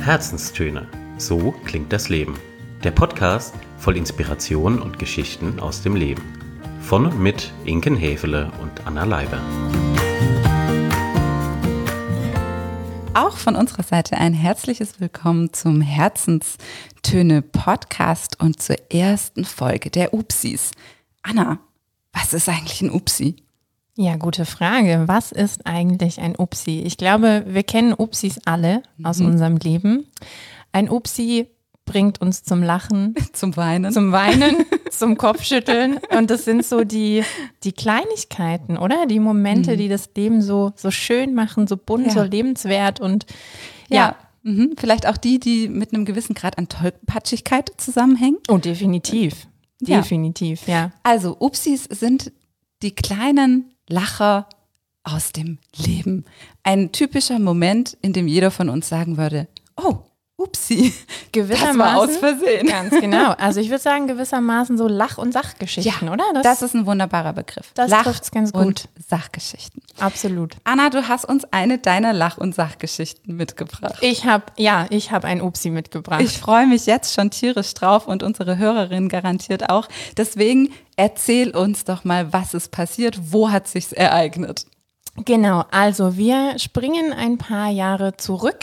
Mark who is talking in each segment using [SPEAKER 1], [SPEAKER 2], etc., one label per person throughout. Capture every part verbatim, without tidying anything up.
[SPEAKER 1] Herzenstöne. So klingt das Leben. Der Podcast voll Inspiration und Geschichten aus dem Leben. Von und mit Inken Häfele und Anna Leiber.
[SPEAKER 2] Auch von unserer Seite ein herzliches Willkommen zum Herzenstöne-Podcast und zur ersten Folge der Upsis. Anna, was ist eigentlich ein Upsi?
[SPEAKER 3] Ja, gute Frage. Was ist eigentlich ein Upsi? Ich glaube, wir kennen Upsis alle aus mhm. unserem Leben. Ein Upsi bringt uns zum Lachen,
[SPEAKER 2] zum Weinen,
[SPEAKER 3] zum Weinen, zum Kopfschütteln. Und das sind so die, die Kleinigkeiten, oder? Die Momente, mhm. die das Leben so, so schön machen, so bunt, ja. so lebenswert. Und ja,
[SPEAKER 2] ja. Mhm. Vielleicht auch die, die mit einem gewissen Grad an Tollpatschigkeit zusammenhängen.
[SPEAKER 3] Oh, definitiv.
[SPEAKER 2] Ja.
[SPEAKER 3] Definitiv, ja.
[SPEAKER 2] Also Upsis sind die kleinen Lacher aus dem Leben. Ein typischer Moment, in dem jeder von uns sagen würde, oh, upsi,
[SPEAKER 3] gewissermaßen,
[SPEAKER 2] das war aus Versehen.
[SPEAKER 3] Ganz genau. Also ich würde sagen, gewissermaßen so Lach- und Sachgeschichten,
[SPEAKER 2] ja,
[SPEAKER 3] oder?
[SPEAKER 2] Das, das ist ein wunderbarer Begriff.
[SPEAKER 3] Das trifft es ganz gut.
[SPEAKER 2] Und Sachgeschichten.
[SPEAKER 3] Absolut.
[SPEAKER 2] Anna, du hast uns eine deiner Lach- und Sachgeschichten mitgebracht.
[SPEAKER 3] Ich habe, ja, ich habe ein Upsi mitgebracht.
[SPEAKER 2] Ich freue mich jetzt schon tierisch drauf und unsere Hörerinnen garantiert auch. Deswegen erzähl uns doch mal, was ist passiert, wo hat sich's ereignet?
[SPEAKER 3] Genau, also wir springen ein paar Jahre zurück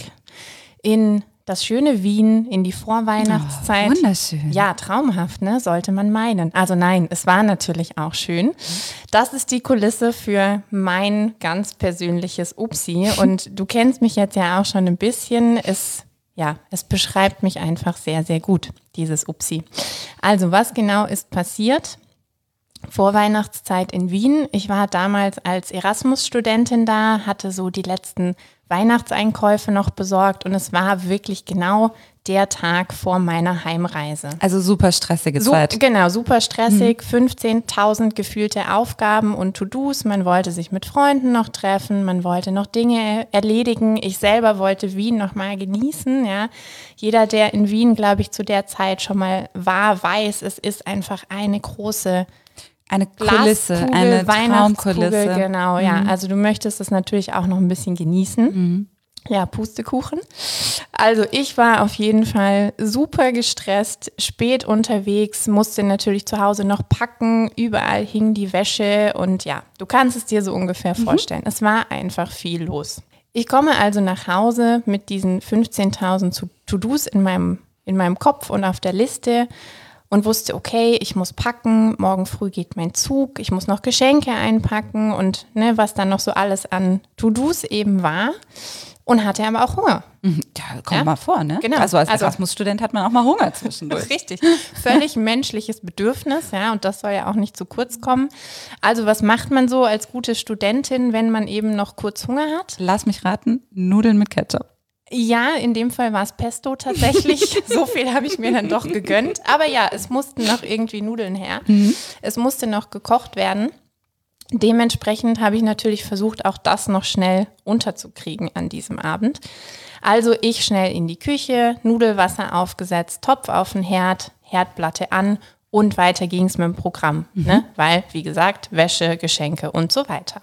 [SPEAKER 3] in das schöne Wien, in die Vorweihnachtszeit.
[SPEAKER 2] Oh, wunderschön.
[SPEAKER 3] Ja, traumhaft, ne? Sollte man meinen. Also nein, es war natürlich auch schön. Das ist die Kulisse für mein ganz persönliches Upsi. Und du kennst mich jetzt ja auch schon ein bisschen. Es, ja, es beschreibt mich einfach sehr, sehr gut, dieses Upsi. Also was genau ist passiert? Vorweihnachtszeit in Wien. Ich war damals als Erasmus-Studentin da, hatte so die letzten Weihnachtseinkäufe noch besorgt und es war wirklich genau der Tag vor meiner Heimreise.
[SPEAKER 2] Also super stressige
[SPEAKER 3] so,
[SPEAKER 2] Zeit.
[SPEAKER 3] Genau, super stressig, mhm. fünfzehntausend gefühlte Aufgaben und To-Dos. Man wollte sich mit Freunden noch treffen, man wollte noch Dinge erledigen. Ich selber wollte Wien noch mal genießen. Ja. Jeder, der in Wien, glaube ich, zu der Zeit schon mal war, weiß, es ist einfach eine große
[SPEAKER 2] Eine Kulisse, eine Traumkulisse.
[SPEAKER 3] Genau, ja. Mhm. Also du möchtest es natürlich auch noch ein bisschen genießen. Mhm. Ja, Pustekuchen. Also ich war auf jeden Fall super gestresst, spät unterwegs, musste natürlich zu Hause noch packen, überall hing die Wäsche und ja, du kannst es dir so ungefähr vorstellen. Mhm. Es war einfach viel los. Ich komme also nach Hause mit diesen fünfzehntausend To-Dos in meinem, in meinem Kopf und auf der Liste und wusste, okay, ich muss packen, morgen früh geht mein Zug, ich muss noch Geschenke einpacken und ne, was dann noch so alles an To-Dos eben war und hatte aber auch Hunger.
[SPEAKER 2] Ja, kommt ja? mal vor, ne?
[SPEAKER 3] Genau.
[SPEAKER 2] Also als
[SPEAKER 3] also,
[SPEAKER 2] Erasmus-Student hat man auch mal Hunger zwischendurch.
[SPEAKER 3] Richtig, völlig menschliches Bedürfnis, ja, und das soll ja auch nicht zu kurz kommen. Also was macht man so als gute Studentin, wenn man eben noch kurz Hunger hat?
[SPEAKER 2] Lass mich raten, Nudeln mit Ketchup.
[SPEAKER 3] Ja, in dem Fall war es Pesto tatsächlich. So viel habe ich mir dann doch gegönnt. Aber ja, es mussten noch irgendwie Nudeln her. Mhm. Es musste noch gekocht werden. Dementsprechend habe ich natürlich versucht, auch das noch schnell unterzukriegen an diesem Abend. Also ich schnell in die Küche, Nudelwasser aufgesetzt, Topf auf den Herd, Herdplatte an und weiter ging es mit dem Programm. Mhm. Ne? Weil, wie gesagt, Wäsche, Geschenke und so weiter.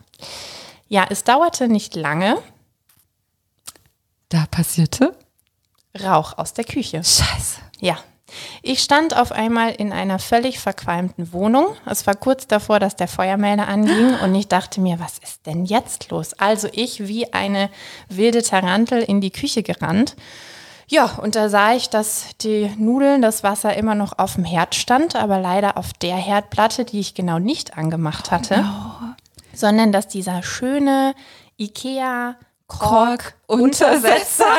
[SPEAKER 3] Ja, es dauerte nicht lange.
[SPEAKER 2] Da passierte
[SPEAKER 3] Rauch aus der Küche.
[SPEAKER 2] Scheiße.
[SPEAKER 3] Ja. Ich stand auf einmal in einer völlig verqualmten Wohnung. Es war kurz davor, dass der Feuermelder anging und ich dachte mir, was ist denn jetzt los? Also ich wie eine wilde Tarantel in die Küche gerannt. Ja, und da sah ich, dass die Nudeln, das Wasser immer noch auf dem Herd stand, aber leider auf der Herdplatte, die ich genau nicht angemacht hatte, oh no. sondern dass dieser schöne Ikea Kork-Untersetzer.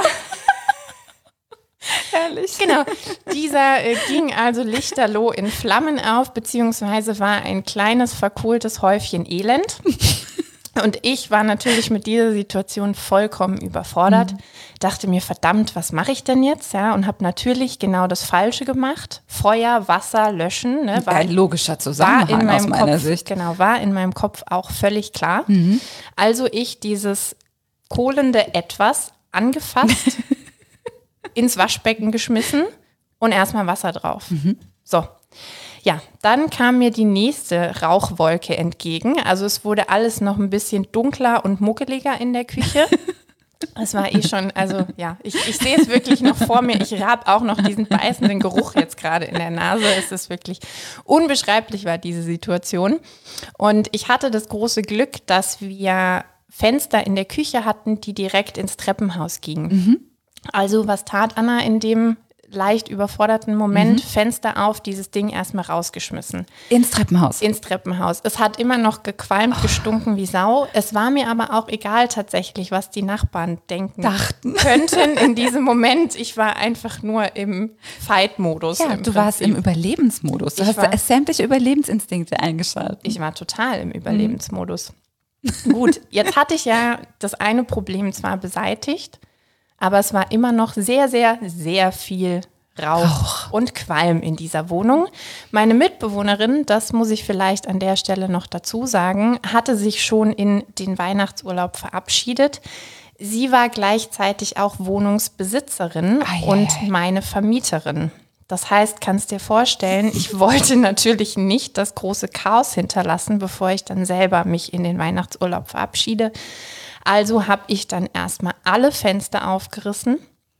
[SPEAKER 2] Herrlich.
[SPEAKER 3] Genau, dieser äh, ging also lichterloh in Flammen auf, beziehungsweise war ein kleines verkohltes Häufchen Elend. Und ich war natürlich mit dieser Situation vollkommen überfordert, mhm. dachte mir, verdammt, was mache ich denn jetzt? Ja, und habe natürlich genau das Falsche gemacht. Feuer, Wasser, löschen. Ne,
[SPEAKER 2] war ein logischer Zusammenhang aus meiner
[SPEAKER 3] Kopf,
[SPEAKER 2] Sicht.
[SPEAKER 3] Genau, war in meinem Kopf auch völlig klar. Mhm. Also ich dieses kohlende Etwas angefasst, ins Waschbecken geschmissen und erstmal Wasser drauf. Mhm. So, ja, dann kam mir die nächste Rauchwolke entgegen. Also es wurde alles noch ein bisschen dunkler und muckeliger in der Küche. Es war eh schon, also ja, ich, ich sehe es wirklich noch vor mir. Ich habe auch noch diesen beißenden Geruch jetzt gerade in der Nase. Es ist wirklich unbeschreiblich, war diese Situation. Und ich hatte das große Glück, dass wir Fenster in der Küche hatten, die direkt ins Treppenhaus gingen. Mhm. Also was tat Anna in dem leicht überforderten Moment? Mhm. Fenster auf, dieses Ding erstmal rausgeschmissen.
[SPEAKER 2] Ins Treppenhaus?
[SPEAKER 3] Ins Treppenhaus. Es hat immer noch gequalmt, oh. gestunken wie Sau. Es war mir aber auch egal tatsächlich, was die Nachbarn denken
[SPEAKER 2] Dachten.
[SPEAKER 3] könnten in diesem Moment. Ich war einfach nur im Fight-Modus.
[SPEAKER 2] Ja,
[SPEAKER 3] im
[SPEAKER 2] du
[SPEAKER 3] Prinzip.
[SPEAKER 2] warst im Überlebensmodus. Du
[SPEAKER 3] ich
[SPEAKER 2] hast
[SPEAKER 3] war,
[SPEAKER 2] sämtliche Überlebensinstinkte eingeschaltet.
[SPEAKER 3] Ich war total im Überlebensmodus. Mhm. Gut, jetzt hatte ich ja das eine Problem zwar beseitigt, aber es war immer noch sehr, sehr, sehr viel Rauch, Rauch und Qualm in dieser Wohnung. Meine Mitbewohnerin, das muss ich vielleicht an der Stelle noch dazu sagen, hatte sich schon in den Weihnachtsurlaub verabschiedet. Sie war gleichzeitig auch Wohnungsbesitzerin
[SPEAKER 2] Ei,
[SPEAKER 3] und
[SPEAKER 2] ei, ei.
[SPEAKER 3] meine Vermieterin. Das heißt, kannst dir vorstellen, ich wollte natürlich nicht das große Chaos hinterlassen, bevor ich dann selber mich in den Weihnachtsurlaub verabschiede. Also habe ich dann erstmal alle Fenster aufgerissen.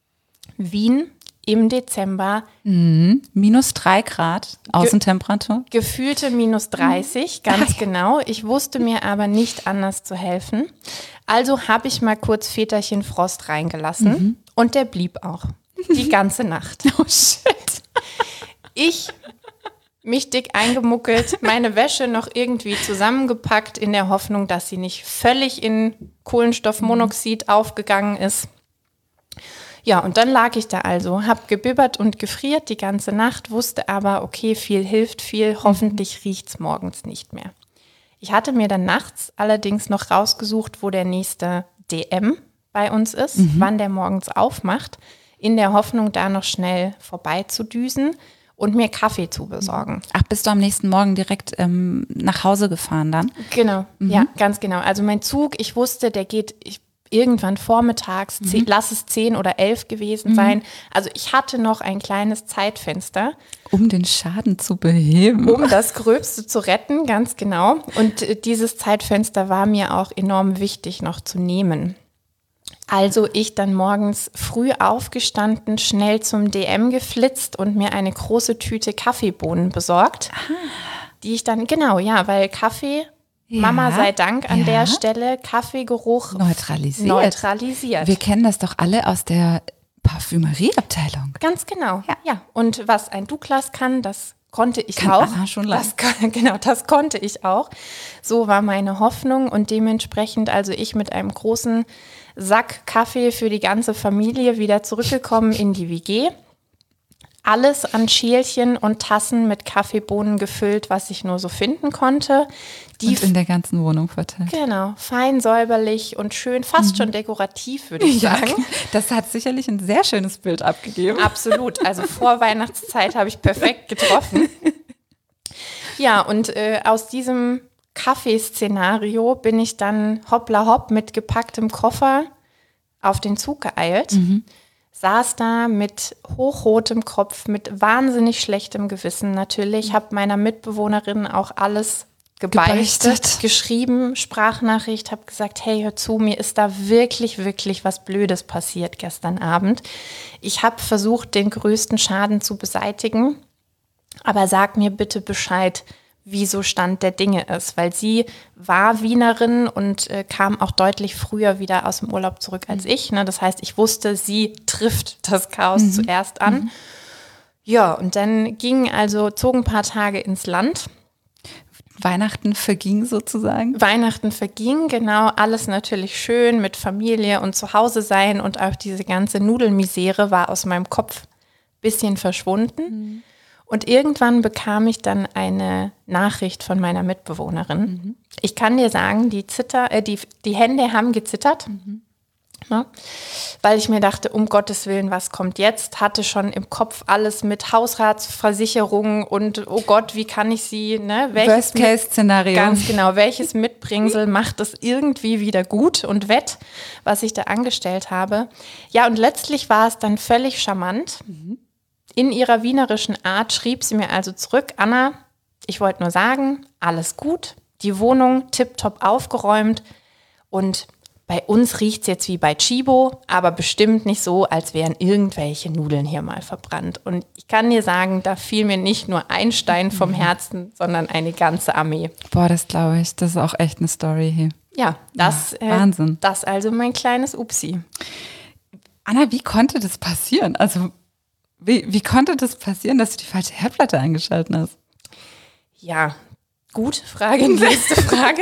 [SPEAKER 3] Wien im Dezember.
[SPEAKER 2] Mhm. Minus drei Grad Außentemperatur.
[SPEAKER 3] Ge- gefühlte minus dreißig, ganz Ach. genau. Ich wusste mir aber nicht anders zu helfen. Also habe ich mal kurz Väterchen Frost reingelassen mhm. und der blieb auch. Die ganze Nacht.
[SPEAKER 2] Oh shit.
[SPEAKER 3] Ich, mich dick eingemuckelt, meine Wäsche noch irgendwie zusammengepackt in der Hoffnung, dass sie nicht völlig in Kohlenstoffmonoxid mhm. aufgegangen ist. Ja, und dann lag ich da also, hab gebibbert und gefriert die ganze Nacht, wusste aber, okay, viel hilft viel, hoffentlich riecht's morgens nicht mehr. Ich hatte mir dann nachts allerdings noch rausgesucht, wo der nächste D M bei uns ist, mhm. wann der morgens aufmacht, in der Hoffnung, da noch schnell vorbeizudüsen und mir Kaffee zu besorgen.
[SPEAKER 2] Ach, bist du am nächsten Morgen direkt ähm, nach Hause gefahren dann?
[SPEAKER 3] Genau, mhm. ja, ganz genau. Also mein Zug, ich wusste, der geht ich, irgendwann vormittags, mhm. zehn, lass es zehn oder elf gewesen mhm. sein. Also ich hatte noch ein kleines Zeitfenster.
[SPEAKER 2] Um den Schaden zu beheben.
[SPEAKER 3] Um das Gröbste zu retten, ganz genau. Und äh, dieses Zeitfenster war mir auch enorm wichtig noch zu nehmen. Also ich dann morgens früh aufgestanden, schnell zum D M geflitzt und mir eine große Tüte Kaffeebohnen besorgt, ah. die ich dann, genau, ja, weil Kaffee, ja, Mama sei Dank an ja. der Stelle, Kaffeegeruch
[SPEAKER 2] neutralisiert.
[SPEAKER 3] neutralisiert.
[SPEAKER 2] Wir kennen das doch alle aus der Parfümerieabteilung.
[SPEAKER 3] Ganz genau,
[SPEAKER 2] ja.
[SPEAKER 3] ja. Und was ein Douglas kann, das konnte ich
[SPEAKER 2] kann
[SPEAKER 3] auch.
[SPEAKER 2] Anna schon lange.
[SPEAKER 3] Das, genau, das konnte ich auch. So war meine Hoffnung und dementsprechend also ich mit einem großen Sack Kaffee für die ganze Familie wieder zurückgekommen in die W G. Alles an Schälchen und Tassen mit Kaffeebohnen gefüllt, was ich nur so finden konnte. Die
[SPEAKER 2] und in der ganzen Wohnung verteilt.
[SPEAKER 3] Genau, fein säuberlich und schön, fast mhm. schon dekorativ, würde ich sagen.
[SPEAKER 2] Ja, das hat sicherlich ein sehr schönes Bild abgegeben.
[SPEAKER 3] Absolut, also vor Weihnachtszeit habe ich perfekt getroffen. Ja, und äh, aus diesem Kaffeeszenario bin ich dann hoppla hopp mit gepacktem Koffer auf den Zug geeilt. Mhm. Saß da mit hochrotem Kopf, mit wahnsinnig schlechtem Gewissen natürlich, habe meiner Mitbewohnerin auch alles gebeichtet, gebeichtet. geschrieben, Sprachnachricht, habe gesagt, hey, hör zu, mir ist da wirklich, wirklich was Blödes passiert gestern Abend. Ich habe versucht, den größten Schaden zu beseitigen, aber sag mir bitte Bescheid, wie so Stand der Dinge ist, weil sie war Wienerin und äh, kam auch deutlich früher wieder aus dem Urlaub zurück als mhm. ich. Ne? Das heißt, ich wusste, sie trifft das Chaos mhm. zuerst an. Mhm. Ja, und dann gingen also, zogen ein paar Tage ins Land.
[SPEAKER 2] Weihnachten verging sozusagen?
[SPEAKER 3] Weihnachten verging, genau. Alles natürlich schön mit Familie und zu Hause sein und auch diese ganze Nudelmisere war aus meinem Kopf ein bisschen verschwunden. Mhm. Und irgendwann bekam ich dann eine Nachricht von meiner Mitbewohnerin. Mhm. Ich kann dir sagen, die, Zitter, äh, die, die Hände haben gezittert, mhm. ne? Weil ich mir dachte, um Gottes Willen, was kommt jetzt? Hatte schon im Kopf alles mit Hausratsversicherung und oh Gott, wie kann ich sie, ne?
[SPEAKER 2] Worst-Case-Szenario.
[SPEAKER 3] Ganz genau, welches Mitbringsel macht es irgendwie wieder gut und wett, was ich da angestellt habe. Ja, und letztlich war es dann völlig charmant. Mhm. In ihrer wienerischen Art schrieb sie mir also zurück, Anna, ich wollte nur sagen, alles gut, die Wohnung tipptopp aufgeräumt und bei uns riecht es jetzt wie bei Chibo, aber bestimmt nicht so, als wären irgendwelche Nudeln hier mal verbrannt. Und ich kann dir sagen, da fiel mir nicht nur ein Stein vom Herzen, sondern eine ganze Armee.
[SPEAKER 2] Boah, das glaube ich. Das ist auch echt eine Story hier.
[SPEAKER 3] Ja, das,
[SPEAKER 2] ja, Wahnsinn.
[SPEAKER 3] Äh, das also mein kleines Upsi.
[SPEAKER 2] Anna, wie konnte das passieren? Also, wie, wie konnte das passieren, dass du die falsche Herdplatte eingeschaltet hast?
[SPEAKER 3] Ja, gute Frage, nächste Frage.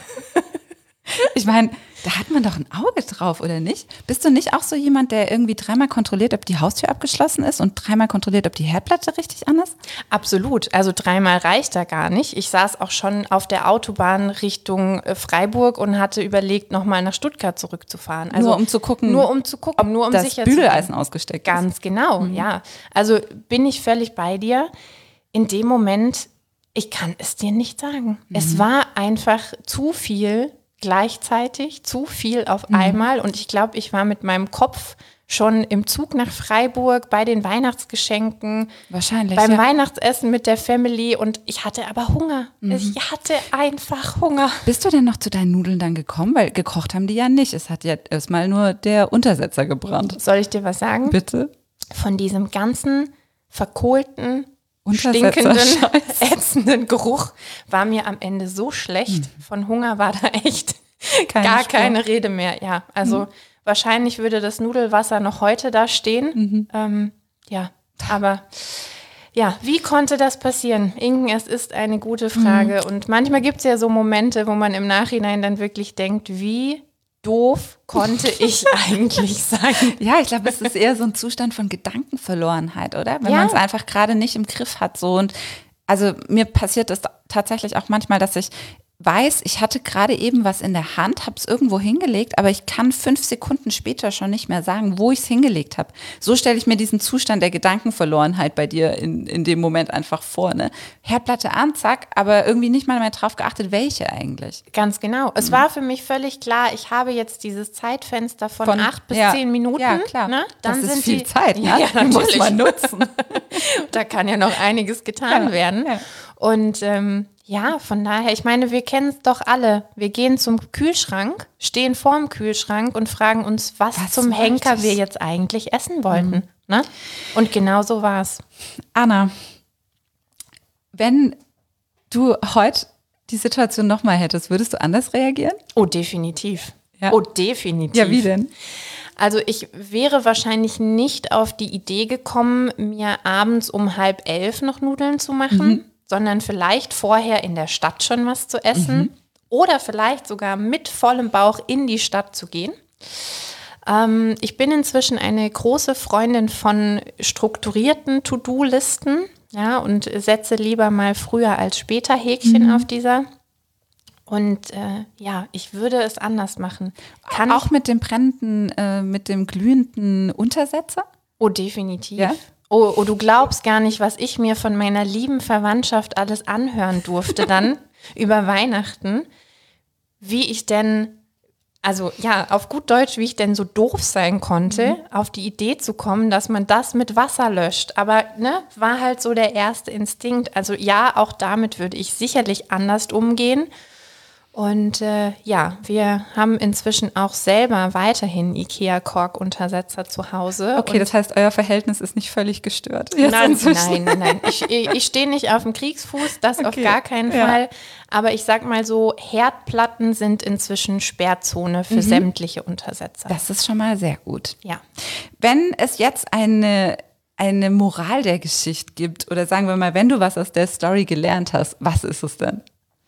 [SPEAKER 2] Ich meine, da hat man doch ein Auge drauf, oder nicht? Bist du nicht auch so jemand, der irgendwie dreimal kontrolliert, ob die Haustür abgeschlossen ist und dreimal kontrolliert, ob die Herdplatte richtig an ist?
[SPEAKER 3] Absolut. Also dreimal reicht da gar nicht. Ich saß auch schon auf der Autobahn Richtung Freiburg und hatte überlegt, nochmal nach Stuttgart zurückzufahren. Also
[SPEAKER 2] nur um zu gucken,
[SPEAKER 3] nur um zu gucken, nur um
[SPEAKER 2] das
[SPEAKER 3] sicher
[SPEAKER 2] Bügeleisen ausgesteckt ist.
[SPEAKER 3] Ganz genau, mhm. ja. Also bin ich völlig bei dir. In dem Moment, ich kann es dir nicht sagen. Mhm. Es war einfach zu viel gleichzeitig, zu viel auf einmal und ich glaube, ich war mit meinem Kopf schon im Zug nach Freiburg bei den Weihnachtsgeschenken,
[SPEAKER 2] wahrscheinlich
[SPEAKER 3] beim
[SPEAKER 2] ja.
[SPEAKER 3] Weihnachtsessen mit der Family und ich hatte aber Hunger. Mhm. Ich hatte einfach Hunger.
[SPEAKER 2] Bist du denn noch zu deinen Nudeln dann gekommen? Weil gekocht haben die ja nicht. Es hat ja erstmal nur der Untersetzer gebrannt.
[SPEAKER 3] Soll ich dir was sagen?
[SPEAKER 2] Bitte?
[SPEAKER 3] Von diesem ganzen verkohlten, stinkenden, ätzenden Geruch war mir am Ende so schlecht. Hm. Von Hunger war da echt keine gar Spur. Keine Rede mehr. Ja, also hm. wahrscheinlich würde das Nudelwasser noch heute da stehen. Mhm. Ähm, ja, aber ja, wie konnte das passieren? Inken, es ist eine gute Frage. Mhm. Und manchmal gibt es ja so Momente, wo man im Nachhinein dann wirklich denkt, wie doof konnte ich eigentlich sein?
[SPEAKER 2] Ja, ich glaube, es ist eher so ein Zustand von Gedankenverlorenheit, oder? Wenn
[SPEAKER 3] ja.
[SPEAKER 2] man es einfach gerade nicht im Griff hat. So. Und also mir passiert es tatsächlich auch manchmal, dass ich weiß, ich hatte gerade eben was in der Hand, habe es irgendwo hingelegt, aber ich kann fünf Sekunden später schon nicht mehr sagen, wo ich es hingelegt habe. So stelle ich mir diesen Zustand der Gedankenverlorenheit bei dir in, in dem Moment einfach vor. Ne? Herdplatte an, zack, aber irgendwie nicht mal mehr drauf geachtet, welche eigentlich.
[SPEAKER 3] Ganz genau. Es mhm. war für mich völlig klar, ich habe jetzt dieses Zeitfenster von, von acht bis
[SPEAKER 2] ja,
[SPEAKER 3] zehn Minuten.
[SPEAKER 2] Ja, klar.
[SPEAKER 3] Ne? Dann
[SPEAKER 2] das
[SPEAKER 3] sind
[SPEAKER 2] ist viel
[SPEAKER 3] die,
[SPEAKER 2] Zeit. Ne?
[SPEAKER 3] Ja, ja,
[SPEAKER 2] die muss man nutzen.
[SPEAKER 3] Da kann ja noch einiges getan
[SPEAKER 2] ja,
[SPEAKER 3] werden.
[SPEAKER 2] Ja.
[SPEAKER 3] Und ähm, ja, von daher, ich meine, wir kennen es doch alle. Wir gehen zum Kühlschrank, stehen vorm Kühlschrank und fragen uns, was, was zum Henker ich? wir jetzt eigentlich essen wollten. Mhm. Ne? Und genau so war es.
[SPEAKER 2] Anna, wenn du heute die Situation nochmal hättest, würdest du anders reagieren?
[SPEAKER 3] Oh, definitiv.
[SPEAKER 2] Ja.
[SPEAKER 3] Oh, definitiv.
[SPEAKER 2] Ja, wie denn?
[SPEAKER 3] Also ich wäre wahrscheinlich nicht auf die Idee gekommen, mir abends um halb elf noch Nudeln zu machen. Mhm. sondern vielleicht vorher in der Stadt schon was zu essen mhm. oder vielleicht sogar mit vollem Bauch in die Stadt zu gehen. Ähm, ich bin inzwischen eine große Freundin von strukturierten To-Do-Listen, ja, und setze lieber mal früher als später Häkchen mhm. auf dieser. Und äh, ja, ich würde es anders machen.
[SPEAKER 2] Kann auch mit dem brennenden, äh, mit dem glühenden Untersetzer?
[SPEAKER 3] Oh, definitiv.
[SPEAKER 2] Ja?
[SPEAKER 3] Oh, oh, du glaubst gar nicht, was ich mir von meiner lieben Verwandtschaft alles anhören durfte dann über Weihnachten, wie ich denn, also ja, auf gut Deutsch, wie ich denn so doof sein konnte, mhm. auf die Idee zu kommen, dass man das mit Wasser löscht. Aber ne, war halt so der erste Instinkt. Also ja, auch damit würde ich sicherlich anders umgehen. Und äh, ja, wir haben inzwischen auch selber weiterhin IKEA-Kork-Untersetzer zu Hause.
[SPEAKER 2] Okay, das heißt, euer Verhältnis ist nicht völlig gestört.
[SPEAKER 3] Nein, nein, nein, nein. Ich, ich stehe nicht auf dem Kriegsfuß, das okay. auf gar keinen ja. Fall. Aber ich sag mal so, Herdplatten sind inzwischen Sperrzone für mhm. sämtliche Untersetzer.
[SPEAKER 2] Das ist schon mal sehr gut.
[SPEAKER 3] Ja.
[SPEAKER 2] Wenn es jetzt eine, eine Moral der Geschichte gibt, oder sagen wir mal, wenn du was aus der Story gelernt hast, was ist es denn?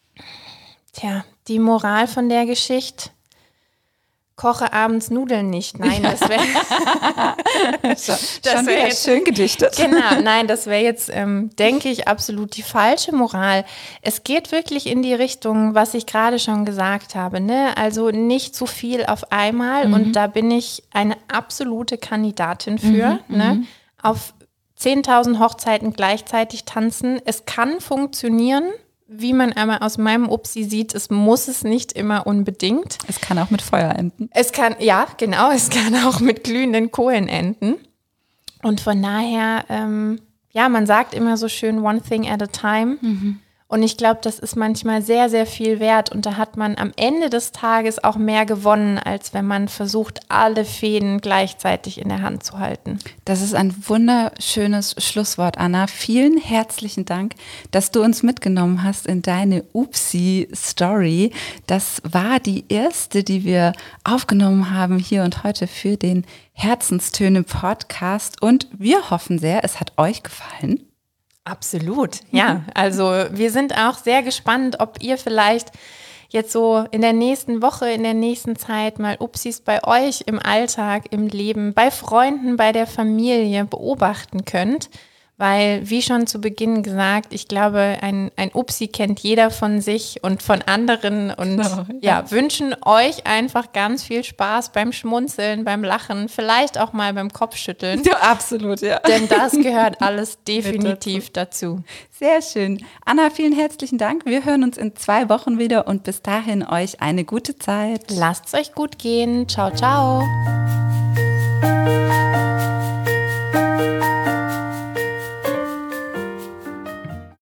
[SPEAKER 3] Tja, die Moral von der Geschichte, koche abends Nudeln nicht. Nein, das wäre
[SPEAKER 2] schon, schon wär jetzt schön gedichtet.
[SPEAKER 3] Genau, nein, das wäre jetzt, ähm, denke ich, absolut die falsche Moral. Es geht wirklich in die Richtung, was ich gerade schon gesagt habe, ne? Also nicht zu viel auf einmal mhm. und da bin ich eine absolute Kandidatin für. Mhm, ne? Auf zehntausend Hochzeiten gleichzeitig tanzen. Es kann funktionieren. Wie man aber aus meinem Upsi sieht, es muss es nicht immer unbedingt.
[SPEAKER 2] Es kann auch mit Feuer enden.
[SPEAKER 3] Es kann, ja, genau, es kann auch mit glühenden Kohlen enden. Und von daher, ähm, ja, man sagt immer so schön one thing at a time. Mhm. Und ich glaube, das ist manchmal sehr, sehr viel wert. Und da hat man am Ende des Tages auch mehr gewonnen, als wenn man versucht, alle Fäden gleichzeitig in der Hand zu halten.
[SPEAKER 2] Das ist ein wunderschönes Schlusswort, Anna. Vielen herzlichen Dank, dass du uns mitgenommen hast in deine Upsi-Story. Das war die erste, die wir aufgenommen haben hier und heute für den Herzenstöne-Podcast. Und wir hoffen sehr, es hat euch gefallen.
[SPEAKER 3] Absolut, ja. Also wir sind auch sehr gespannt, ob ihr vielleicht jetzt so in der nächsten Woche, in der nächsten Zeit mal Upsis bei euch im Alltag, im Leben, bei Freunden, bei der Familie beobachten könnt. Weil, wie schon zu Beginn gesagt, ich glaube, ein, ein Upsi kennt jeder von sich und von anderen und genau, ja. ja, wünschen euch einfach ganz viel Spaß beim Schmunzeln, beim Lachen, vielleicht auch mal beim Kopfschütteln.
[SPEAKER 2] Ja, absolut, ja.
[SPEAKER 3] Denn das gehört alles definitiv dazu.
[SPEAKER 2] Sehr schön. Anna, vielen herzlichen Dank. Wir hören uns in zwei Wochen wieder und bis dahin euch eine gute Zeit.
[SPEAKER 3] Lasst es euch gut gehen. Ciao, ciao.